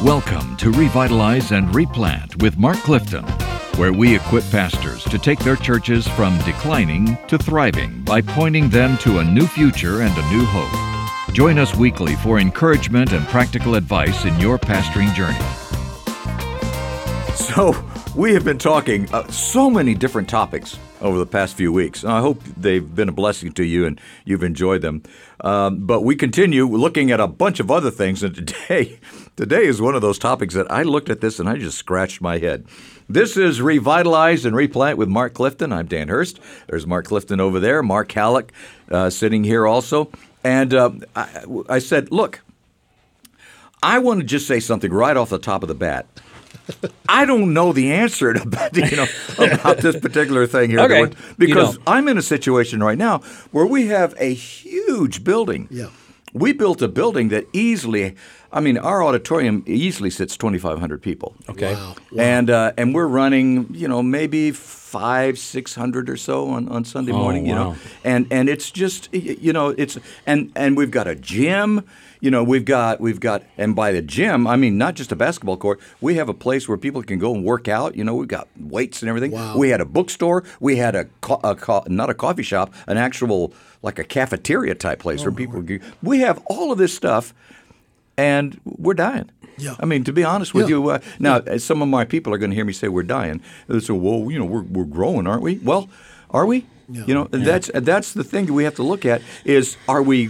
Welcome to Revitalize and Replant with Mark Clifton, where we equip pastors to take their churches from declining to thriving by pointing them to a new future and a new hope. Join us weekly for encouragement and practical advice in your pastoring journey. So, we have been talking so many different topics over the past few weeks. I hope they've been a blessing to you and you've enjoyed them. But we continue looking at a bunch of other things, and today is one of those topics that I looked at this and I just scratched my head. This is Revitalize and Replant with Mark Clifton. I'm Dan Hurst. There's Mark Clifton over there. Mark Halleck sitting here also. And I said, look, I want to just say something right off the top of the bat. I don't know the answer about this particular thing here. Okay. Because I'm in a situation right now where we have a huge building. Yeah. We built a building that our auditorium easily sits 2,500 people. Okay. Wow. And we're running, maybe 500-600 or so on Sunday morning, wow. and it's just, and we've got a gym. We've got, and by the gym, I mean not just a basketball court. We have a place where people can go and work out. We've got weights and everything. Wow. We had a bookstore. We had not a coffee shop, an actual like a cafeteria type place where people. We have all of this stuff, and we're dying. Yeah. I mean, to be honest with you, now some of my people are going to hear me say we're dying. They say, "Well, we're growing, aren't we?" Well, are we? Yeah. That's the thing that we have to look at is are we?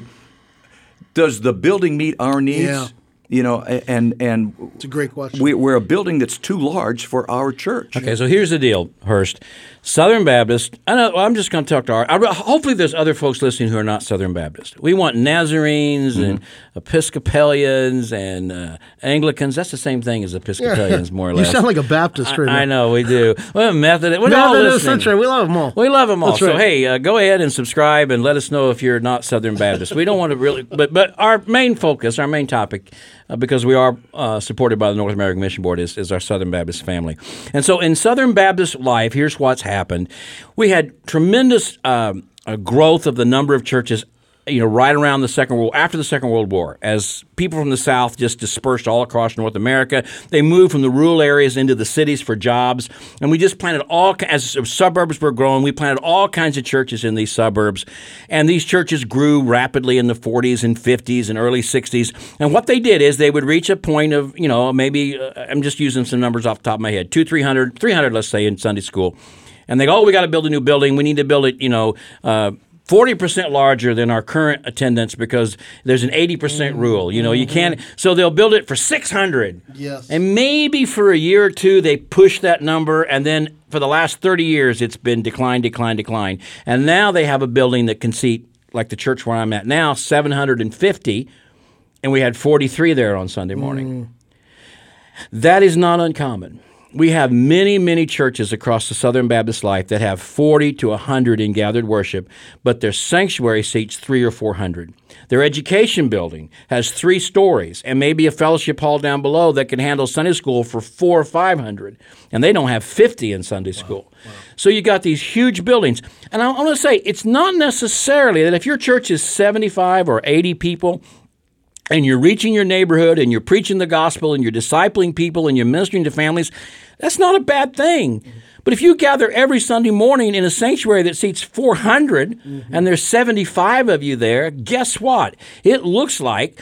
Does the building meet our needs? Yeah. And It's a great question. we're a building that's too large for our church. Okay, so here's the deal, Hurst. Southern Baptist, I'm just going to talk to hopefully there's other folks listening who are not Southern Baptist. We want Nazarenes and Episcopalians and Anglicans. That's the same thing as Episcopalians, more or less. You sound like a Baptist right now. I know, we do. Well, Methodist. We're all Methodist, listening. that's right. We love them all. We love them all. That's So, right. hey, go ahead and subscribe and let us know if you're not Southern Baptist. We don't want to really, but our main focus, our main topic, because we are supported by the North American Mission Board, is our Southern Baptist family. And so in Southern Baptist life, here's what's happened. We had tremendous growth of the number of churches, right around after the Second World War, as people from the South just dispersed all across North America. They moved from the rural areas into the cities for jobs, and we just planted as suburbs were growing, we planted all kinds of churches in these suburbs, and these churches grew rapidly in the 40s and 50s and early 60s, and what they did is they would reach a point of, maybe, I'm just using some numbers off the top of my head, 300, let's say, in Sunday school, and they go, we got to build a new building, we need to build it, 40% larger than our current attendance because there's an 80% rule. You can't. So they'll build it for 600. Yes. And maybe for a year or two they push that number, and then for the last 30 years it's been decline. And now they have a building that can seat, like the church where I'm at now, 750, and we had 43 there on Sunday morning. That is not uncommon. We have many, many churches across the Southern Baptist life that have 40 to 100 in gathered worship, but their sanctuary seats 300 or 400. Their education building has 3 stories and maybe a fellowship hall down below that can handle Sunday school for 400 or 500, and they don't have 50 in Sunday school. Wow. So you got these huge buildings. And I want to say, it's not necessarily that if your church is 75 or 80 people, and you're reaching your neighborhood, and you're preaching the gospel, and you're discipling people, and you're ministering to families, that's not a bad thing. But if you gather every Sunday morning in a sanctuary that seats 400, and there's 75 of you there, guess what? It looks like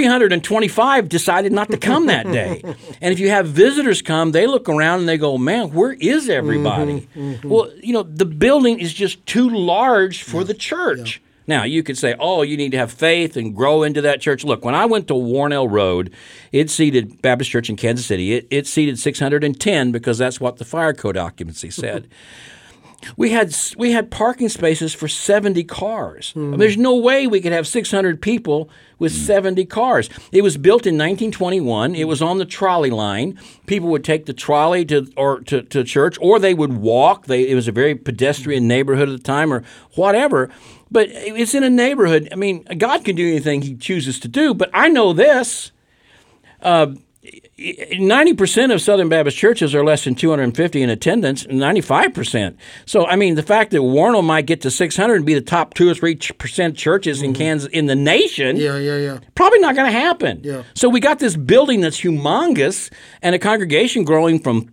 325 decided not to come that day. And if you have visitors come, they look around and they go, man, where is everybody? Well, the building is just too large for the church. Yeah. Now, you could say, you need to have faith and grow into that church. Look, when I went to Warnell Road, it seated Baptist Church in Kansas City. It seated 610 because that's what the fire code occupancy said. We had parking spaces for 70 cars. I mean, there's no way we could have 600 people with 70 cars. It was built in 1921. It was on the trolley line. People would take the trolley to church, or they would walk. It was a very pedestrian neighborhood at the time, or whatever. But it's in a neighborhood. I mean, God can do anything He chooses to do. But I know this. 90% of Southern Baptist churches are less than 250 in attendance, 95%. So, I mean, the fact that Warnell might get to 600 and be the top 2 or 3% churches in Kansas, in the nation, probably not going to happen. Yeah. So we got this building that's humongous and a congregation growing from,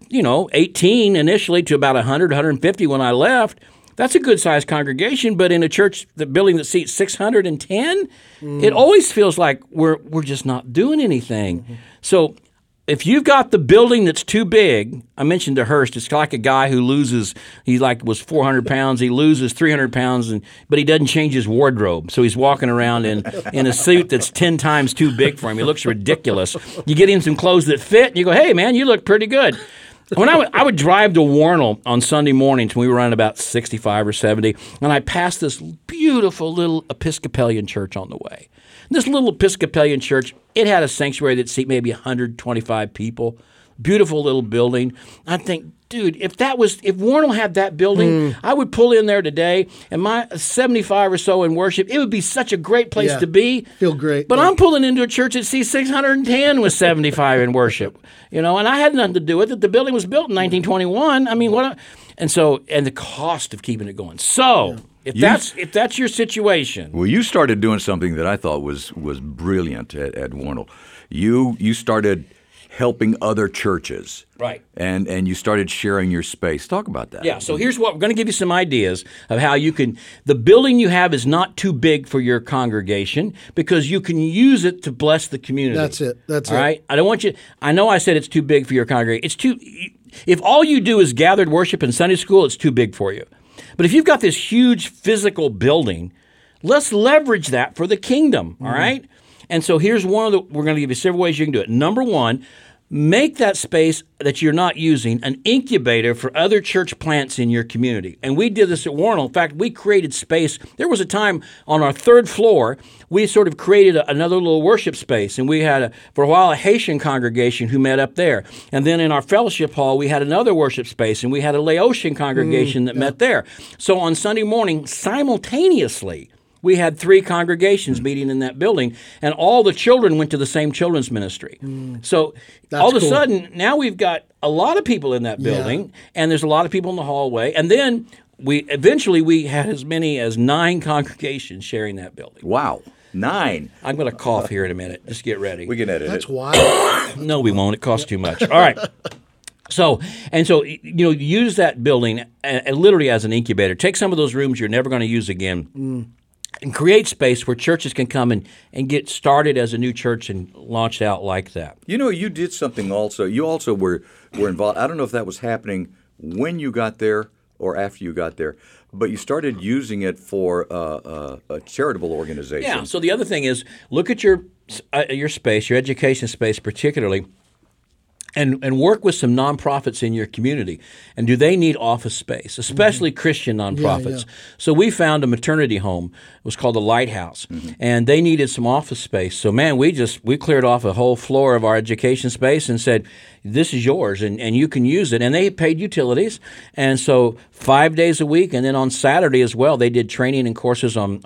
18 initially to about 100, 150 when I left. That's a good-sized congregation, but in a church, the building that seats 610, it always feels like we're just not doing anything. So if you've got the building that's too big, I mentioned to Hurst, it's like a guy who loses, was 400 pounds, he loses 300 pounds, but he doesn't change his wardrobe. So he's walking around in a suit that's 10 times too big for him. He looks ridiculous. You get him some clothes that fit, and you go, hey, man, you look pretty good. When I would drive to Warnell on Sunday mornings when we were around about 65 or 70, and I passed this beautiful little Episcopalian church on the way. This little Episcopalian church, it had a sanctuary that seat maybe 125 people. Beautiful little building. I think, dude, if Warnell had that building, I would pull in there today, and my 75 or so in worship, it would be such a great place to be. Feel great. But I'm pulling into a church that seats 610 with 75 in worship, and I had nothing to do with it. The building was built in 1921. I mean, and the cost of keeping it going. So. If that's your situation. Well, you started doing something that I thought was brilliant at Warnell. You started helping other churches. Right. And you started sharing your space. Talk about that. Yeah, so here's what we're going to give you some ideas of how you can the building you have is not too big for your congregation because you can use it to bless the community. That's it. All right? I know I said it's too big for your congregation. If all you do is gathered worship and Sunday school, it's too big for you. But if you've got this huge physical building, let's leverage that for the kingdom, all right? And so here's we're going to give you several ways you can do it. Number one, make that space that you're not using an incubator for other church plants in your community. And we did this at Warnell. In fact, we created space. There was a time on our third floor, we sort of created another little worship space. And we had, for a while, a Haitian congregation who met up there. And then in our fellowship hall, we had another worship space. And we had a Laotian congregation that met there. So on Sunday morning, simultaneously, we had 3 congregations meeting in that building, and all the children went to the same children's ministry. So all of a sudden, now we've got a lot of people in that building, and there's a lot of people in the hallway. And then we had as many as 9 congregations sharing that building. Wow. 9. I'm going to cough here in a minute. Just get ready. We can edit That's it. wild. No, we won't. It costs too much. All right. So use that building literally as an incubator. Take some of those rooms you're never going to use again. And create space where churches can come and get started as a new church and launch out like that. You did something also. You also were involved. I don't know if that was happening when you got there or after you got there, but you started using it for a charitable organization. Yeah. So the other thing is look at your space, your education space particularly, and work with some nonprofits in your community. And do they need office space, especially Christian nonprofits? So we found a maternity home. It was called the Lighthouse, and they needed some office space. So, man, we cleared off a whole floor of our education space and said, this is yours, and you can use it. And they paid utilities. And so 5 days a week, and then on Saturday as well, they did training and courses on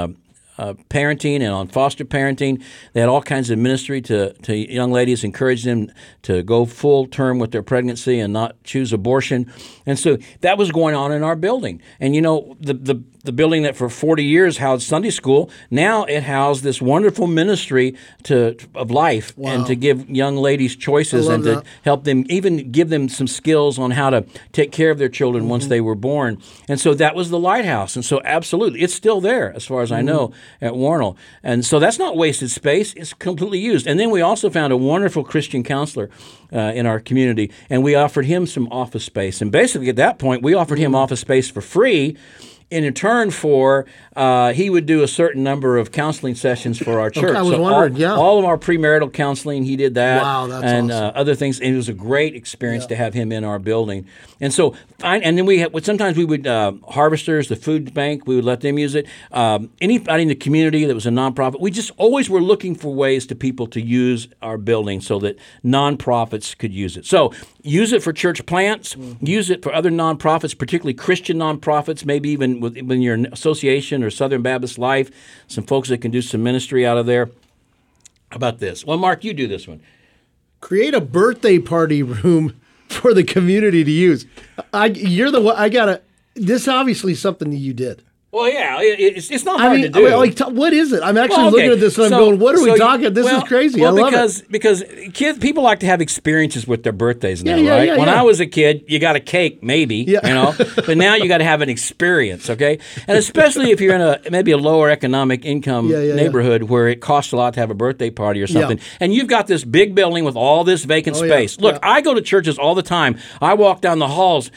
parenting and on foster parenting. They had all kinds of ministry to young ladies, encourage them to go full term with their pregnancy and not choose abortion. And so that was going on in our building. And the building that for 40 years housed Sunday school, now it housed this wonderful ministry of life and to give young ladies choices and to help them, even give them some skills on how to take care of their children once they were born. And so that was the Lighthouse. And so absolutely, it's still there as far as I know at Warnell. And so that's not wasted space. It's completely used. And then we also found a wonderful Christian counselor in our community, and we offered him some office space. And basically at that point, we offered him office space for free in return for he would do a certain number of counseling sessions for our church. I was wondering, all of our premarital counseling, he did that. Wow, that's and awesome. Other things. And it was a great experience to have him in our building. And so, and then sometimes we would, Harvesters, the food bank, we would let them use it. Anybody in the community that was a nonprofit, we just always were looking for ways to people to use our building so that nonprofits could use it. So use it for church plants, use it for other nonprofits, particularly Christian nonprofits, maybe even within your association or Southern Baptist Life, some folks that can do some ministry out of there. How about this? Well, Mark, you do this one. Create a birthday party room for the community to use. You're the one. This obviously is something that you did. Well, yeah, it's not hard to do. What is it? I'm actually looking at this and I'm going, what are we talking? This is crazy. Well, I love it. Because people like to have experiences with their birthdays now, Yeah, right? yeah, when yeah. I was a kid, you got a cake, maybe, but now you got to have an experience, okay? And especially if you're in maybe a lower economic income neighborhood where it costs a lot to have a birthday party or something, and you've got this big building with all this vacant space. Look, I go to churches all the time. I walk down the halls.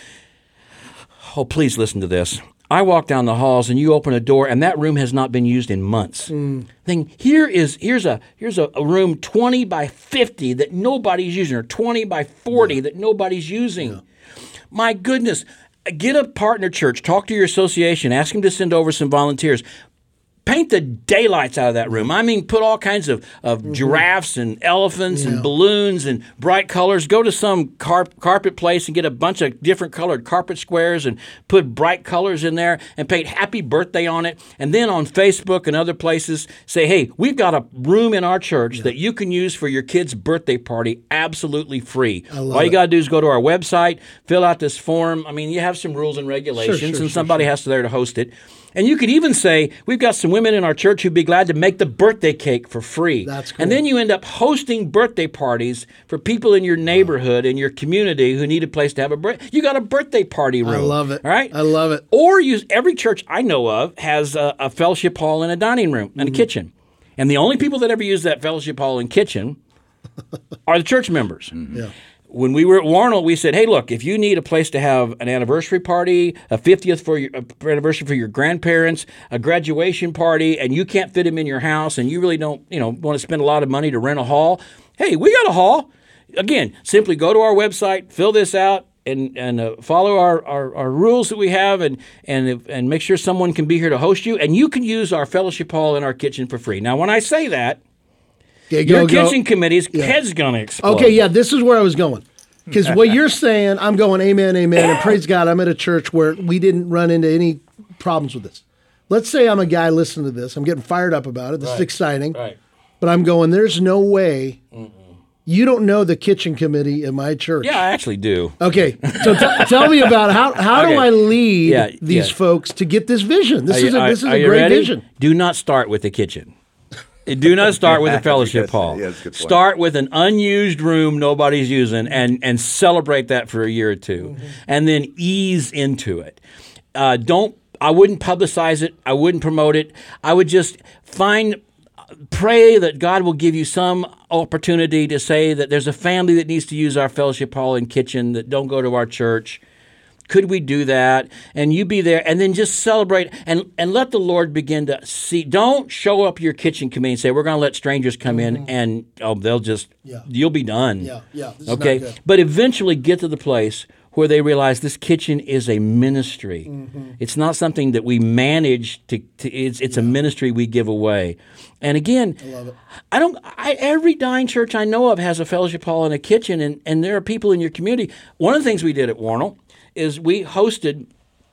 Oh, please listen to this. I walk down the halls and you open a door and that room has not been used in months. Then here's a room 20 by 50 that nobody's using, or 20 by 40 that nobody's using. My goodness, get a partner church, talk to your association, ask them to send over some volunteers. Paint the daylights out of that room. I mean, put all kinds of giraffes and elephants and balloons and bright colors. Go to some carpet place and get a bunch of different colored carpet squares and put bright colors in there and paint happy birthday on it. And then on Facebook and other places, say, hey, we've got a room in our church that you can use for your kid's birthday party absolutely free. All you got to do is go to our website, fill out this form. I mean, you have some rules and regulations, and somebody has to there to host it. And you could even say, we've got some women in our church who'd be glad to make the birthday cake for free. That's cool. And then you end up hosting birthday parties for people in your neighborhood, in your community who need a place to have a birthday. You got a birthday party room. I love it. All right? I love it. Or every church I know of has a fellowship hall and a dining room and a kitchen. And the only people that ever use that fellowship hall and kitchen are the church members. Yeah. When we were at Warnell, we said, hey, look, if you need a place to have an anniversary party, a 50th anniversary for your grandparents, a graduation party, and you can't fit them in your house and you really don't want to spend a lot of money to rent a hall, hey, we got a hall. Again, simply go to our website, fill this out, and follow our rules that we have and make sure someone can be here to host you. And you can use our fellowship hall in our kitchen for free. Now, when I say that, your kitchen committee's head's going to explode. Okay, yeah, this is where I was going. Because what you're saying, I'm going, amen, amen, and praise God, I'm at a church where we didn't run into any problems with this. Let's say I'm a guy listening to this. I'm getting fired up about it. This is exciting. Right. But I'm going, there's no way you don't know the kitchen committee in my church. Yeah, I actually do. Okay, so tell me about how do I lead these folks to get this vision? This is a great ready? vision. Do not start with the kitchen. Do not start with a fellowship hall. Yeah, that's a good point. Start with an unused room nobody's using and celebrate that for a year or two. And then ease into it. I wouldn't publicize it. I wouldn't promote it. I would just pray that God will give you some opportunity to say that there's a family that needs to use our fellowship hall and kitchen that don't go to our church. Could we do that? And you be there and then just celebrate and let the Lord begin to see. Don't show up your kitchen committee and say, we're going to let strangers come in and they'll just, you'll be done. Yeah. This is okay. not good. But eventually get to the place where they realize this kitchen is a ministry. It's not something that we manage it's a ministry we give away. And again, I love it. Every dying church I know of has a fellowship hall and a kitchen, and there are people in your community. One of the things we did at Warnell is we hosted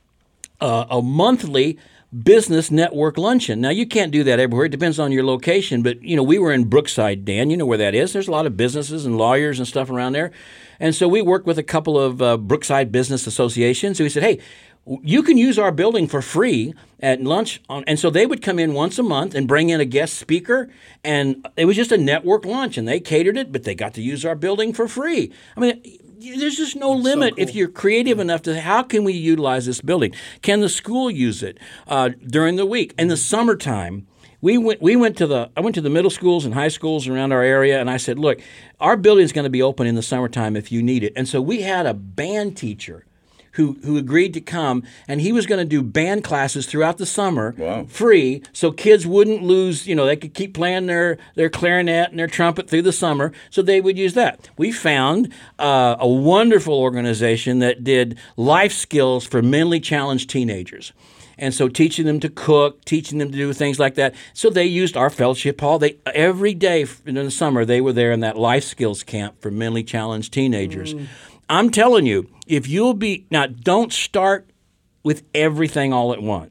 a monthly business network luncheon. Now, you can't do that everywhere. It depends on your location. But, we were in Brookside, Dan. You know where that is. There's a lot of businesses and lawyers and stuff around there. And so we worked with a couple of Brookside business associations. So we said, hey, you can use our building for free at lunch. And so they would come in once a month and bring in a guest speaker. And it was just a network lunch. And they catered it, but they got to use our building for free. I mean, there's just no limit if you're creative enough to how can we utilize this building? Can the school use it during the week? In the summertime, I went to the middle schools and high schools around our area, and I said, look, our building is going to be open in the summertime if you need it. And so we had a band teacher who agreed to come, and he was going to do band classes throughout the summer free so kids wouldn't lose, they could keep playing their clarinet and their trumpet through the summer, so they would use that. We found a wonderful organization that did life skills for mentally challenged teenagers. And so teaching them to cook, teaching them to do things like that. So they used our fellowship hall. Every day in the summer, they were there in that life skills camp for mentally challenged teenagers. I'm telling you, if you'll be – now, don't start with everything all at once.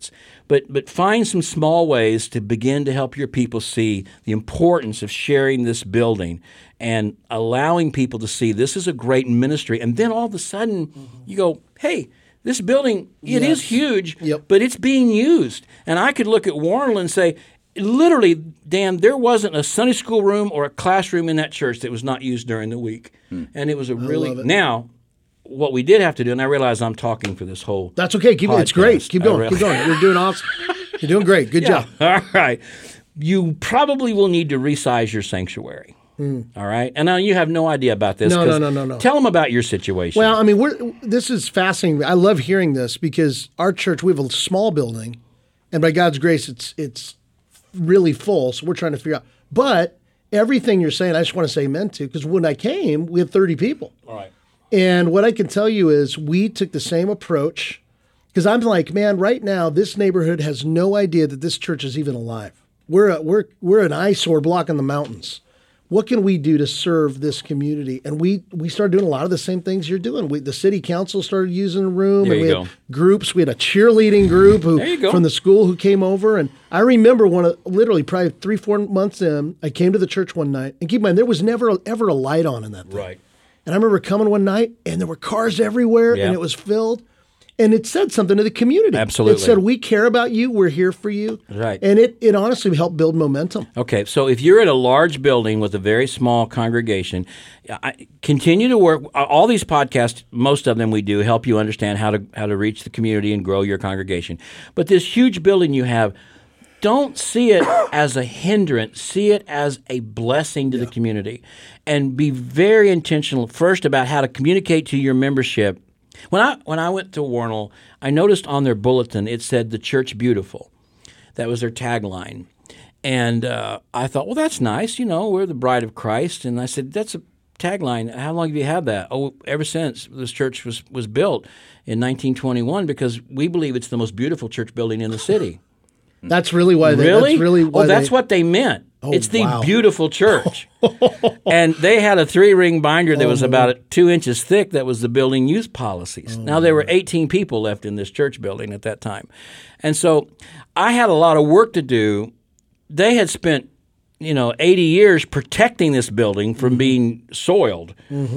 But find some small ways to begin to help your people see the importance of sharing this building and allowing people to see this is a great ministry. And then all of a sudden you go, hey, this building, it is huge, but it's being used. And I could look at Warnell and say, literally, Dan, there wasn't a Sunday school room or a classroom in that church that was not used during the week. And it was a really, now, what we did have to do, and I realize I'm talking for this whole That's okay. It's great. Keep going. Keep going. You're doing awesome. You're doing great. Good job. All right. You probably will need to resize your sanctuary. All right. And now you have no idea about this. No. Tell them about your situation. Well, I mean, this is fascinating. I love hearing this because our church, we have a small building, and by God's grace, it's really full. So we're trying to figure out. But everything you're saying, I just want to say amen to, because when I came, we had 30 people. All right. And what I can tell you is we took the same approach, because I'm like, man, right now this neighborhood has no idea that this church is even alive. We're an eyesore blocking the mountains. What can we do to serve this community? And we started doing a lot of the same things you're doing. The city council started using the room, and we had groups. We had a cheerleading group from the school who came over. And I remember literally probably 3-4 months in, I came to the church one night, and keep in mind there was never ever a light on in that thing. Right. And I remember coming one night, and there were cars everywhere, and it was filled. And it said something to the community. Absolutely. It said, we care about you. We're here for you. Right. And it honestly helped build momentum. Okay. So if you're in a large building with a very small congregation, continue to work. All these podcasts, most of them we do, help you understand how to reach the community and grow your congregation. But this huge building you have, don't see it as a hindrance. See it as a blessing to the community. And be very intentional first about how to communicate to your membership. When I went to Warnell, I noticed on their bulletin it said "The Church Beautiful." That was their tagline, and I thought, well, that's nice. You know, we're the bride of Christ, and I said, that's a tagline. How long have you had that? Oh, ever since this church was built in 1921, because we believe it's the most beautiful church building in the city. That's really why. That's what they meant. It's the beautiful church. And they had a 3-ring binder that was about 2 inches thick that was the building use policies. Now, there were 18 people left in this church building at that time. And so I had a lot of work to do. They had spent, 80 years protecting this building from being soiled.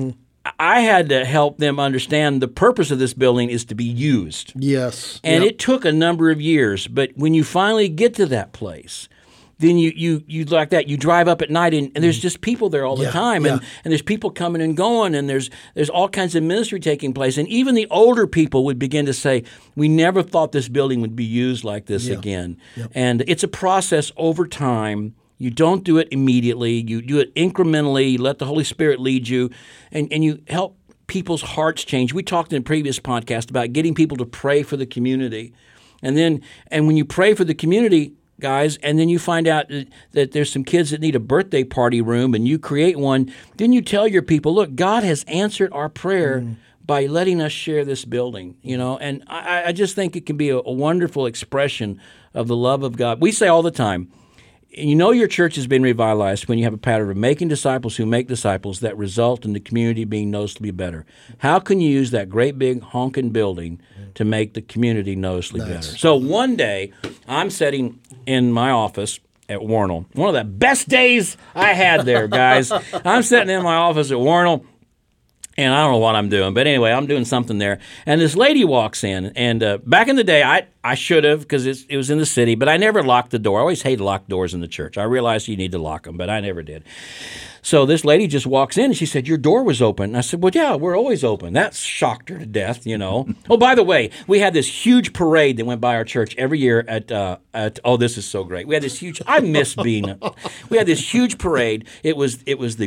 I had to help them understand the purpose of this building is to be used. Yes. And it took a number of years. But when you finally get to that place, then you like that. You drive up at night, and there's just people there all the time, and there's people coming and going, and there's all kinds of ministry taking place. And even the older people would begin to say, we never thought this building would be used like this again. And it's a process over time. You don't do it immediately. You do it incrementally. You let the Holy Spirit lead you, and you help people's hearts change. We talked in a previous podcast about getting people to pray for the community. And when you pray for the community, guys, and then you find out that there's some kids that need a birthday party room, and you create one, then you tell your people, look, God has answered our prayer by letting us share this building, and I just think it can be a wonderful expression of the love of God. We say all the time, your church has been revitalized when you have a pattern of making disciples who make disciples that result in the community being noticeably better. How can you use that great big honking building to make the community noticeably better? So one day, I'm sitting in my office at Warnell. One of the best days I had there, guys. I'm sitting in my office at Warnell, and I don't know what I'm doing. But anyway, I'm doing something there. And this lady walks in. And back in the day, I should have, because it was in the city, but I never locked the door. I always hated locked doors in the church. I realized you need to lock them, but I never did. So this lady just walks in, and she said, your door was open. And I said, well, yeah, we're always open. That shocked her to death, Oh, by the way, we had this huge parade that went by our church every year at oh, this is so great. We had this huge, I miss being, we had this huge parade. It was the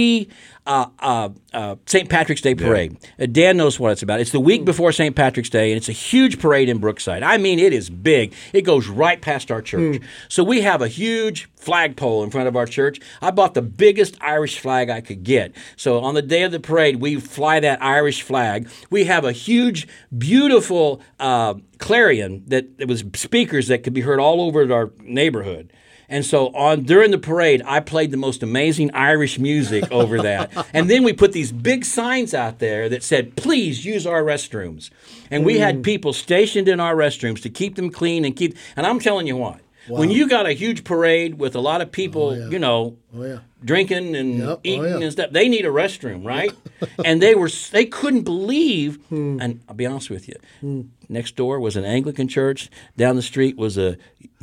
St. Patrick's Day parade. Dan knows what it's about. It's the week before St. Patrick's Day, and it's a huge parade in Brookside. I mean, it is big. It goes right past our church. So we have a huge flagpole in front of our church. I bought the biggest Irish flag I could get. So on the day of the parade, we fly that Irish flag. We have a huge, beautiful clarion that was speakers that could be heard all over our neighborhood. And so during the parade, I played the most amazing Irish music over that. And then we put these big signs out there that said, please use our restrooms. And we had people stationed in our restrooms to keep them clean and I'm telling you what, when you got a huge parade with a lot of people, drinking and eating and stuff, they need a restroom, right? And they couldn't believe, and I'll be honest with you, next door was an Anglican church, down the street was a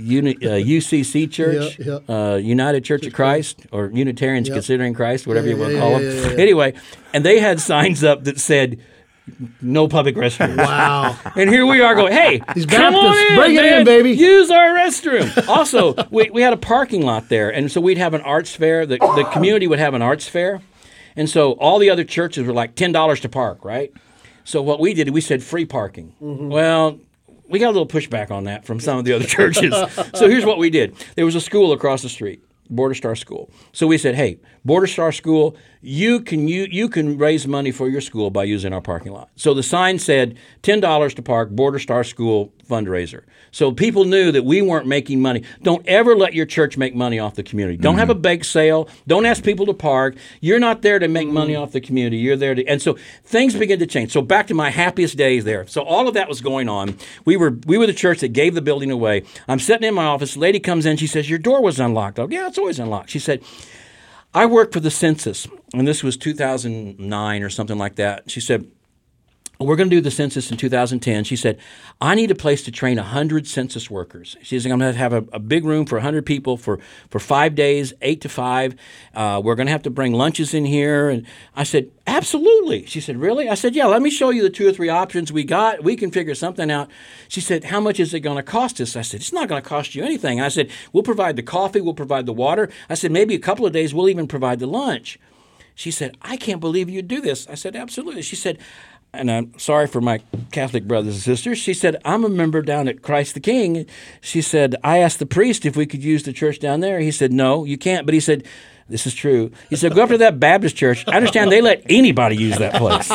UCC church, United Church of Christ, or Unitarians Considering Christ, whatever you want to call them. Anyway, and they had signs up that said, no public restrooms. Wow. And here we are going, hey, These come on Baptists, in, bring it man. in, baby. Use our restroom. Also, we had a parking lot there, and so we'd have an arts fair. The community would have an arts fair. And so all the other churches were like $10 to park, right? So what we did, we said free parking. Well, we got a little pushback on that from some of the other churches. So here's what we did. There was a school across the street, Border Star School. So we said, hey, Border Star School, you can raise money for your school by using our parking lot. So the sign said $10 to park, Border Star School fundraiser. So people knew that we weren't making money. Don't ever let your church make money off the community. Don't have a bake sale. Don't ask people to park. You're not there to make money off the community. You're there to, and so things began to change. So back to my happiest days there. So all of that was going on. We were the church that gave the building away. I'm sitting in my office. A lady comes in. She says, your door was unlocked. I go, yeah, it's always unlocked. She said, I worked for the census, and this was 2009 or something like that. She said, we're going to do the census in 2010. She said, I need a place to train 100 census workers. She said, I'm going to have a big room for 100 people for 5 days, 8 to 5. We're going to have to bring lunches in here. And I said, absolutely. She said, really? I said, yeah, let me show you the 2 or 3 options we got. We can figure something out. She said, how much is it going to cost us? I said, it's not going to cost you anything. I said, we'll provide the coffee. We'll provide the water. I said, maybe a couple of days we'll even provide the lunch. She said, I can't believe you'd do this. I said, absolutely. She said, and I'm sorry for my Catholic brothers and sisters. She said, I'm a member down at Christ the King. She said, I asked the priest if we could use the church down there. He said, no, you can't. But he said, this is true. He said, go up to that Baptist church. I understand they let anybody use that place.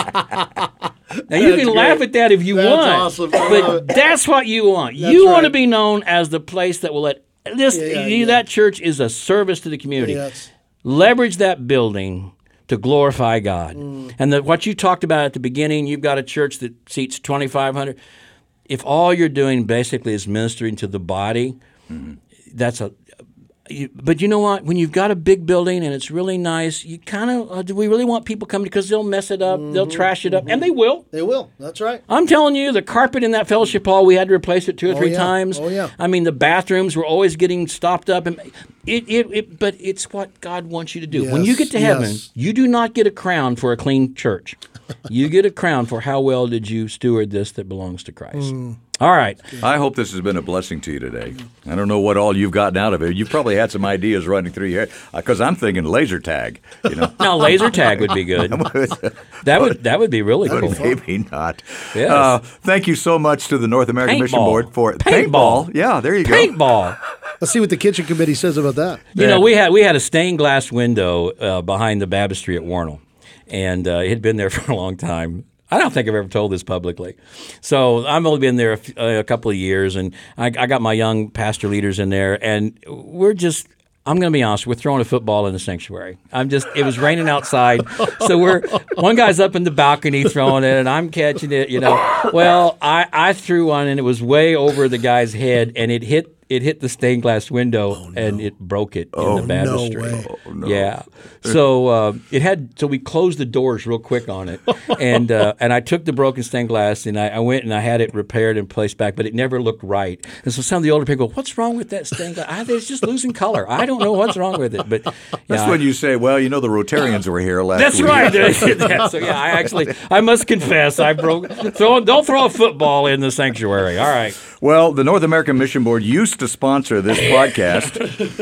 Now, you can laugh at that if you want. Awesome. But that's what you want. You want to be known as the place that will let that church is a service to the community. Yes. Leverage that building to glorify God. And what you talked about at the beginning, you've got a church that seats 2,500. If all you're doing basically is ministering to the body, that's but you know what? When you've got a big building and it's really nice, you kind of, do we really want people coming? Because they'll mess it up, they'll trash it up, and they will. They will. That's right. I'm telling you, the carpet in that fellowship hall, we had to replace it 2 or 3 times. Oh, yeah. I mean, the bathrooms were always getting stopped up. And but it's what God wants you to do. Yes, when you get to heaven, yes. you do not get a crown for a clean church. You get a crown for how well did you steward this that belongs to Christ. All right. I hope this has been a blessing to you today. I don't know what all you've gotten out of it. You've probably had some ideas running through your head, because I'm thinking laser tag. Now, laser tag would be good. That would be really cool. Maybe not. Yes. Thank you so much to the North American Mission Paintball. Board for Paintball. Yeah, there you go. Paintball. Let's see what the kitchen committee says about that. You know, we had a stained glass window behind the baptistry at Warnell, and it had been there for a long time. I don't think I've ever told this publicly. So I've only been there a couple of years, and I got my young pastor leaders in there, and I'm going to be honest, we're throwing a football in the sanctuary. It was raining outside, so one guy's up in the balcony throwing it, and I'm catching it, Well, I threw one, and it was way over the guy's head, and it hit the stained glass window and it broke it in the baptistry. No way. Oh, no. Yeah. So so we closed the doors real quick on it, and I took the broken stained glass and I went and I had it repaired and placed back, but it never looked right. And so some of the older people go, "What's wrong with that stained glass? It's just losing color. I don't know what's wrong with it." But that's when you say, "Well, the Rotarians were here last that's week." That's right. So yeah, I must confess, don't throw a football in the sanctuary. All right. Well, the North American Mission Board used to sponsor this podcast,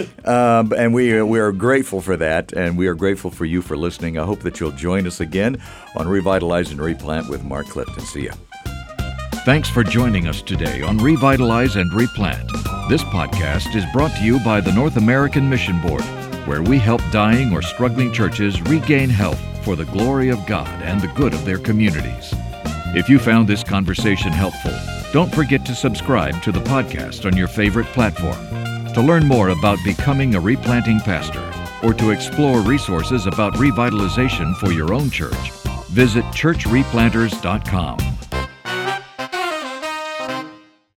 and we are grateful for that, and we are grateful for you for listening. I hope that you'll join us again on Revitalize and Replant with Mark Clifton. See ya. Thanks for joining us today on Revitalize and Replant. This podcast is brought to you by the North American Mission Board, where we help dying or struggling churches regain health for the glory of God and the good of their communities. If you found this conversation helpful, don't forget to subscribe to the podcast on your favorite platform. To learn more about becoming a replanting pastor or to explore resources about revitalization for your own church, visit churchreplanters.com.